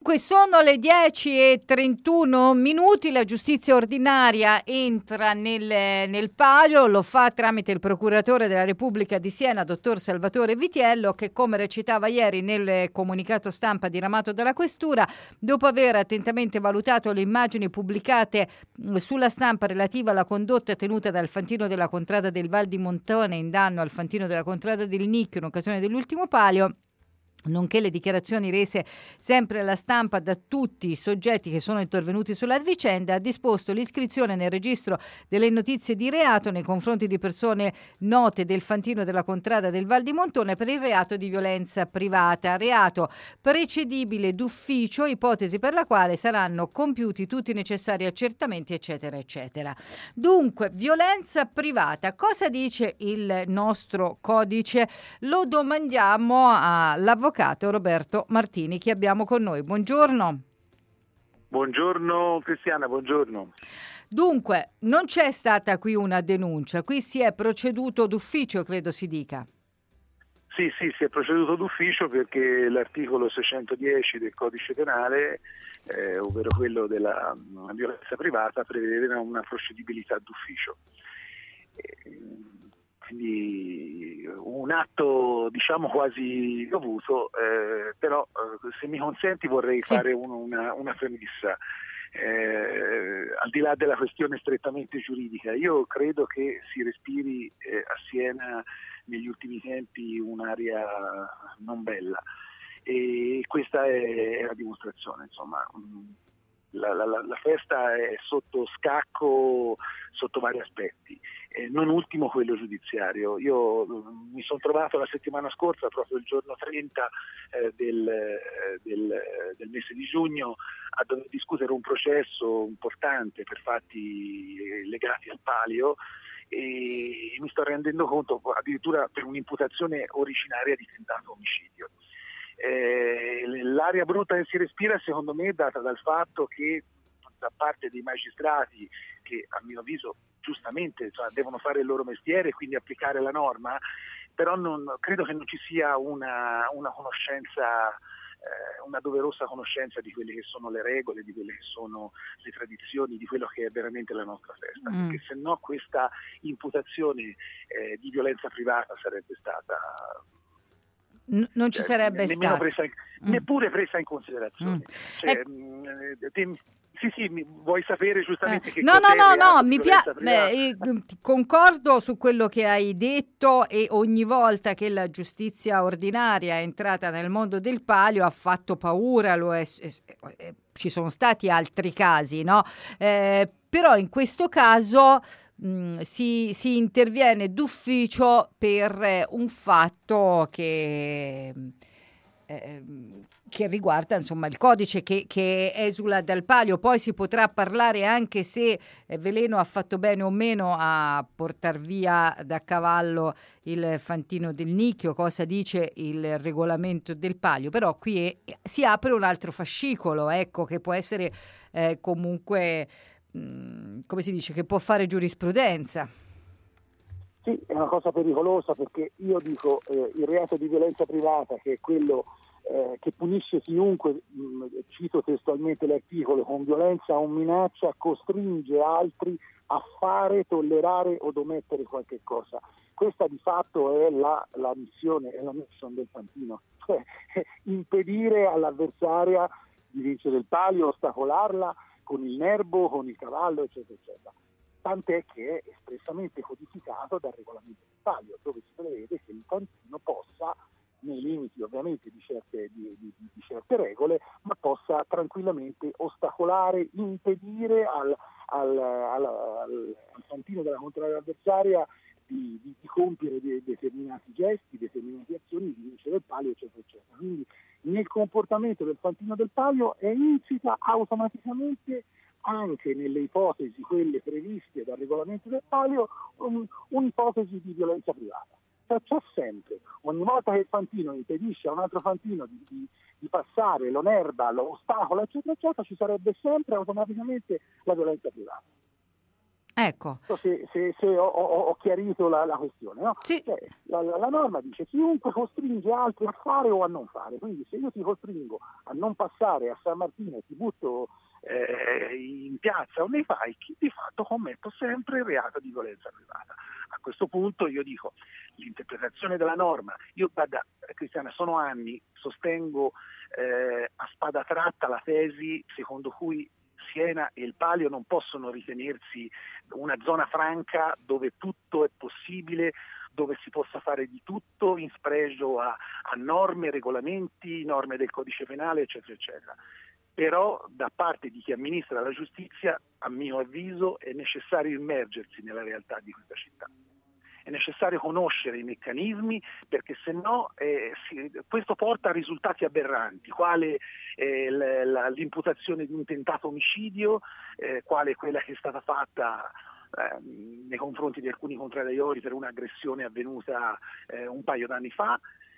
Dunque sono le 10:31, la giustizia ordinaria entra nel Palio, lo fa tramite il procuratore della Repubblica di Siena, dottor Salvatore Vitiello, che, come recitava ieri nel comunicato stampa diramato dalla Questura, dopo aver attentamente valutato le immagini pubblicate sulla stampa relativa alla condotta tenuta dal Fantino della Contrada del Val di Montone in danno al Fantino della Contrada del Nicchio in occasione dell'ultimo Palio, nonché le dichiarazioni rese sempre alla stampa da tutti i soggetti che sono intervenuti sulla vicenda, ha disposto l'iscrizione nel registro delle notizie di reato nei confronti di persone note del Fantino della Contrada del Val di Montone per il reato di violenza privata, reato precedibile d'ufficio, ipotesi per la quale saranno compiuti tutti i necessari accertamenti, eccetera, eccetera. Dunque, violenza privata, cosa dice il nostro codice? Lo domandiamo all'avvocato Roberto Martini, che abbiamo con noi. Buongiorno. Buongiorno Cristiana, buongiorno. Dunque, non c'è stata qui una denuncia, qui si è proceduto d'ufficio, credo si dica. Sì, si è proceduto d'ufficio perché l'articolo 610 del Codice Penale, ovvero quello della violenza privata, prevede una procedibilità d'ufficio. Quindi un atto diciamo quasi dovuto, però se mi consenti vorrei fare una premessa. Al di là della questione strettamente giuridica, io credo che si respiri a Siena negli ultimi tempi un'aria non bella, e questa è la dimostrazione, insomma. La festa è sotto scacco sotto vari aspetti, non ultimo quello giudiziario. Io mi sono trovato la settimana scorsa, proprio il giorno 30 del mese di giugno, a dover discutere un processo importante per fatti legati al Palio, e mi sto rendendo conto addirittura per un'imputazione originaria di tentato omicidio. L'aria brutta che si respira secondo me è data dal fatto che da parte dei magistrati, che a mio avviso giustamente devono fare il loro mestiere e quindi applicare la norma, però credo che non ci sia una conoscenza, una doverosa conoscenza di quelle che sono le regole, di quelle che sono le tradizioni, di quello che è veramente la nostra festa, perché se no questa imputazione di violenza privata sarebbe stata non ci sarebbe stata neppure presa in considerazione. Sì, vuoi sapere giustamente che cos'è il reato di violenza privata? Concordo su quello che hai detto, e ogni volta che la giustizia ordinaria è entrata nel mondo del Palio ha fatto paura, ci sono stati altri casi, no? Però in questo caso si interviene d'ufficio per un fatto che riguarda insomma il codice che esula dal Palio. Poi si potrà parlare anche se Veleno ha fatto bene o meno a portar via da cavallo il Fantino del Nicchio, cosa dice il regolamento del Palio, però qui si apre un altro fascicolo, ecco, che può essere comunque come si dice, che può fare giurisprudenza. Sì, è una cosa pericolosa, perché io dico il reato di violenza privata, che è quello che punisce chiunque, cito testualmente l'articolo, con violenza o minaccia costringe altri a fare, tollerare o omettere qualche cosa. Questa di fatto è la missione, è la mission del Fantino, cioè impedire all'avversaria di vincere il Palio, ostacolarla con il nervo, con il cavallo, eccetera, eccetera. Tant'è che è espressamente codificato dal regolamento del Palio, dove si prevede che il Fantino possa, nei limiti ovviamente di certe regole, ma possa tranquillamente ostacolare, impedire al Fantino della contraria avversaria di compiere determinati gesti, determinate azioni, di vincere il Palio, eccetera, eccetera. Quindi nel comportamento del Fantino del Palio è insita automaticamente, anche nelle ipotesi quelle previste dal regolamento del Palio, un'ipotesi di violenza privata. Cioè c'è sempre, ogni volta che il Fantino impedisce a un altro Fantino di passare, lo nerba, lo ostacola, eccetera, eccetera, ci sarebbe sempre automaticamente la violenza privata. Ecco. Se ho chiarito la questione, no? Sì. Cioè, la norma dice chiunque costringe altri a fare o a non fare, quindi se io ti costringo a non passare a San Martino e ti butto in piazza o nei falchi, di fatto commetto sempre il reato di violenza privata. A questo punto io dico, l'interpretazione della norma, io guarda Cristiana, sono anni, sostengo a spada tratta la tesi secondo cui Siena e il Palio non possono ritenersi una zona franca dove tutto è possibile, dove si possa fare di tutto in spregio a norme, regolamenti, norme del codice penale, eccetera, eccetera. Però da parte di chi amministra la giustizia, a mio avviso, è necessario immergersi nella realtà di questa città. È necessario conoscere i meccanismi, perché se no questo porta a risultati aberranti, quale l'imputazione di un tentato omicidio, quale quella che è stata fatta nei confronti di alcuni contraddittori per un'aggressione avvenuta un paio d'anni fa,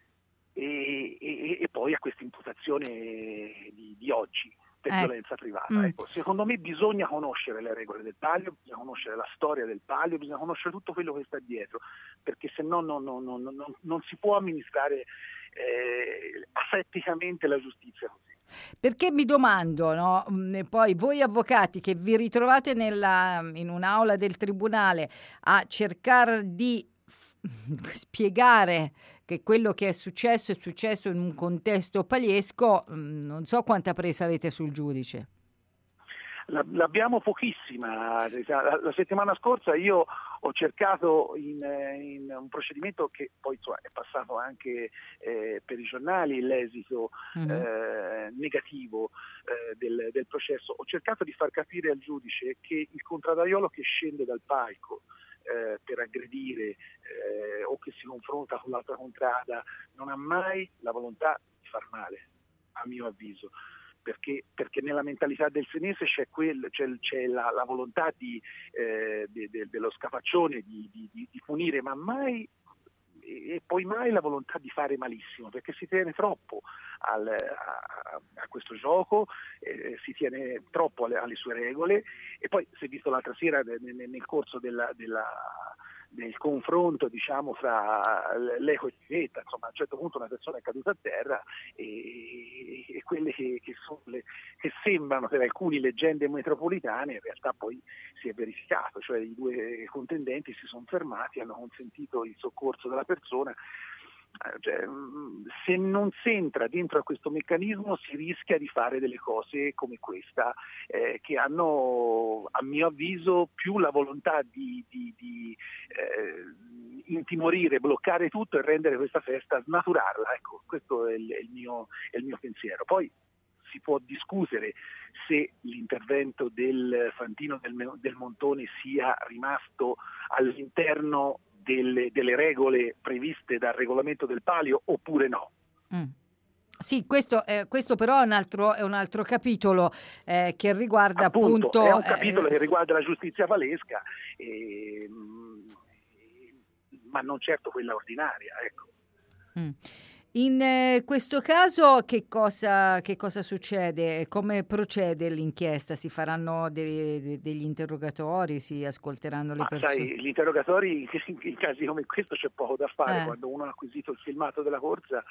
e poi a questa imputazione di oggi per violenza privata. Ecco, secondo me bisogna conoscere le regole del Palio, bisogna conoscere la storia del Palio, bisogna conoscere tutto quello che sta dietro, perché se no non si può amministrare asetticamente la giustizia così. Perché mi domando, no? Poi voi avvocati che vi ritrovate in un'aula del tribunale a cercare di spiegare che quello che è successo in un contesto paliesco, non so quanta presa avete sul giudice. L'abbiamo pochissima. La settimana scorsa io ho cercato in un procedimento che poi è passato anche per i giornali l'esito negativo del processo, ho cercato di far capire al giudice che il contraddaiolo che scende dal palco per aggredire o che si confronta con l'altra contrada non ha mai la volontà di far male, a mio avviso, perché nella mentalità del senese c'è la volontà dello scapaccione di punire, ma mai e poi mai la volontà di fare malissimo, perché si tiene troppo a questo gioco, si tiene troppo alle sue regole. E poi si è visto l'altra sera nel corso del confronto, diciamo, fra l'Eco e Civetta, insomma, a un certo punto una persona è caduta a terra e quelle che sembrano per alcuni leggende metropolitane in realtà poi si è verificato, cioè i due contendenti si sono fermati, hanno consentito il soccorso della persona. Cioè, se non si entra dentro a questo meccanismo si rischia di fare delle cose come questa, che hanno, a mio avviso, più la volontà di intimorire, bloccare tutto e rendere questa festa, snaturarla. Ecco, questo è il mio pensiero. Poi si può discutere se l'intervento del Fantino del Montone sia rimasto all'interno delle regole previste dal regolamento del Palio oppure no. Sì, questo però è un altro capitolo che riguarda appunto è un capitolo che riguarda la giustizia valesca, ma non certo quella ordinaria, ecco. In questo caso che cosa succede? Come procede l'inchiesta? Si faranno degli interrogatori? Si ascolteranno le persone? Sai, gli interrogatori in casi come questo c'è poco da fare. Quando uno ha acquisito il filmato della corsa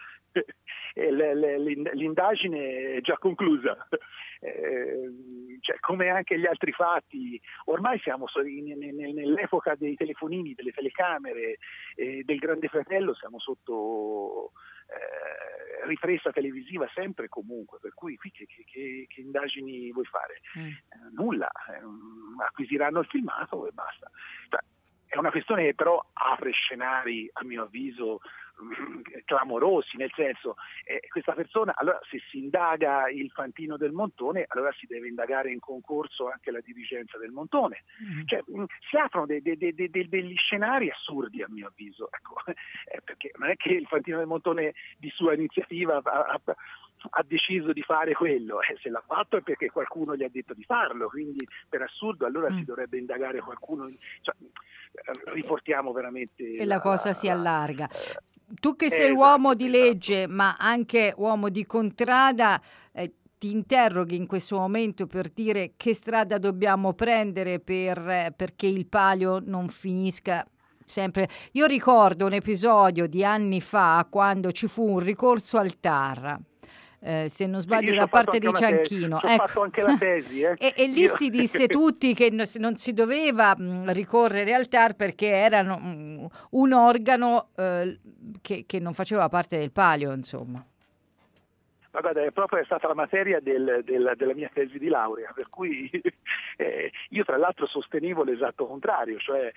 l'indagine è già conclusa. Cioè, come anche gli altri fatti, ormai siamo nell'epoca dei telefonini, delle telecamere, del Grande Fratello, siamo sotto ripresa televisiva sempre e comunque, per cui qui che indagini vuoi fare? Nulla, acquisiranno il filmato e basta. È una questione che però apre scenari, a mio avviso, clamorosi, nel senso, questa persona, allora se si indaga il Fantino del Montone, allora si deve indagare in concorso anche la dirigenza del Montone. Cioè, si aprono degli scenari assurdi, a mio avviso, ecco, perché non è che il Fantino del Montone di sua iniziativa ha deciso di fare quello, se l'ha fatto è perché qualcuno gli ha detto di farlo, quindi per assurdo allora si dovrebbe indagare qualcuno, cioè, riportiamo veramente e la cosa si allarga. Tu che sei esatto, uomo di legge ma anche uomo di contrada, ti interroghi in questo momento per dire che strada dobbiamo prendere perché il Palio non finisca sempre. Io ricordo un episodio di anni fa quando ci fu un ricorso al TAR. Se non sbaglio da parte di Cianchino, ho fatto anche la tesi e lì si disse tutti che non si doveva ricorrere al TAR perché era un organo che non faceva parte del Palio, insomma. Ma guarda, è stata la materia della mia tesi di laurea, per cui io tra l'altro sostenevo l'esatto contrario, cioè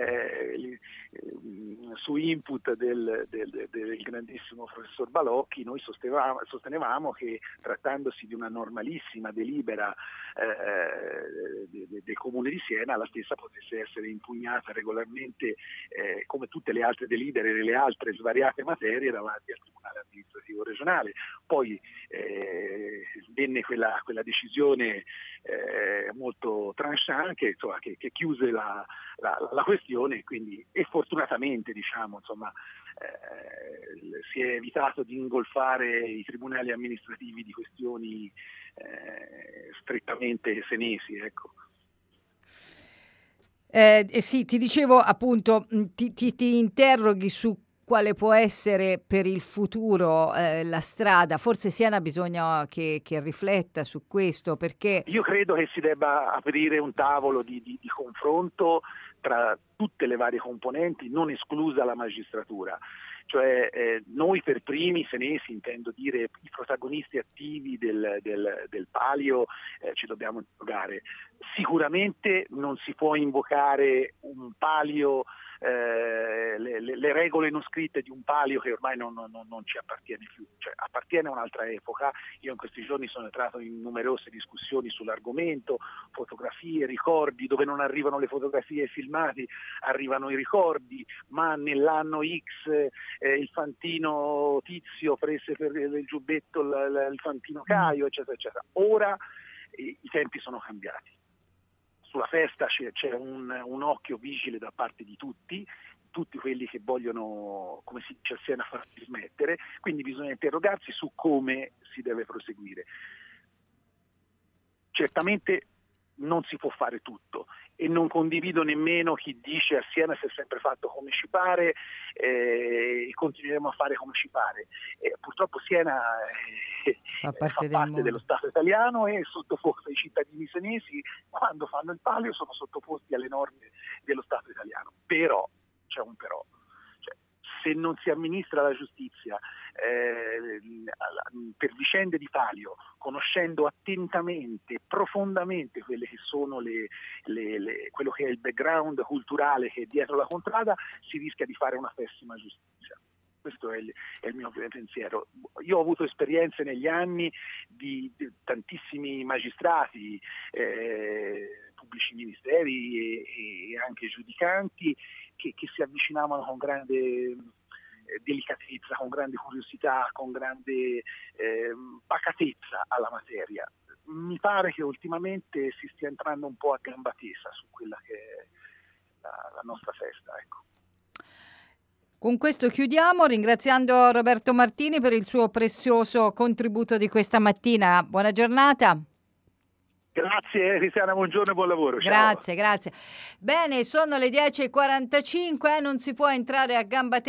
su input del grandissimo professor Balocchi noi sostenevamo che trattandosi di una normalissima delibera del Comune di Siena, la stessa potesse essere impugnata regolarmente come tutte le altre delibere nelle altre svariate materie davanti al Tribunale amministrativo regionale. Poi venne quella decisione molto tranchant che chiuse la questione, quindi, e fortunatamente si è evitato di ingolfare i tribunali amministrativi di questioni strettamente senesi, ecco. Sì, ti dicevo appunto, ti interroghi su quale può essere per il futuro la strada. Forse Siena bisogna che rifletta su questo, perché io credo che si debba aprire un tavolo di confronto tra tutte le varie componenti, non esclusa la magistratura. Cioè noi per primi senesi, intendo dire i protagonisti attivi del Palio, ci dobbiamo interrogare. Sicuramente non si può invocare un Palio, le regole non scritte di un Palio che ormai non ci appartiene più, cioè appartiene a un'altra epoca. Io in questi giorni sono entrato in numerose discussioni sull'argomento, fotografie, ricordi, dove non arrivano le fotografie e i filmati, arrivano i ricordi, ma nell'anno X il fantino Tizio prese per il giubbetto il fantino Caio, eccetera, eccetera. Ora i tempi sono cambiati. Sulla festa c'è un occhio vigile da parte di tutti quelli che vogliono, come si dice a Siena, farsi smettere, quindi bisogna interrogarsi su come si deve proseguire. Certamente non si può fare tutto e non condivido nemmeno chi dice a Siena si è sempre fatto come ci pare e continueremo a fare come ci pare. Purtroppo Siena fa parte dello Stato italiano e sottoposta ai cittadini senesi, quando fanno il Palio sono sottoposti alle norme dello Stato italiano. Però, c'è un però, cioè, se non si amministra la giustizia per vicende di Palio, conoscendo attentamente, profondamente quelle che sono quello che è il background culturale che è dietro la contrada, si rischia di fare una pessima giustizia. Questo è il mio pensiero. Io ho avuto esperienze negli anni di tantissimi magistrati, pubblici ministeri e anche giudicanti che si avvicinavano con grande delicatezza, con grande curiosità, con grande pacatezza alla materia. Mi pare che ultimamente si stia entrando un po' a gamba tesa su quella che è la nostra festa, ecco. Con questo chiudiamo, ringraziando Roberto Martini per il suo prezioso contributo di questa mattina. Buona giornata. Grazie Tiziana, buongiorno e buon lavoro. Ciao. Grazie. Bene, sono le 10:45, non si può entrare a gamba tesa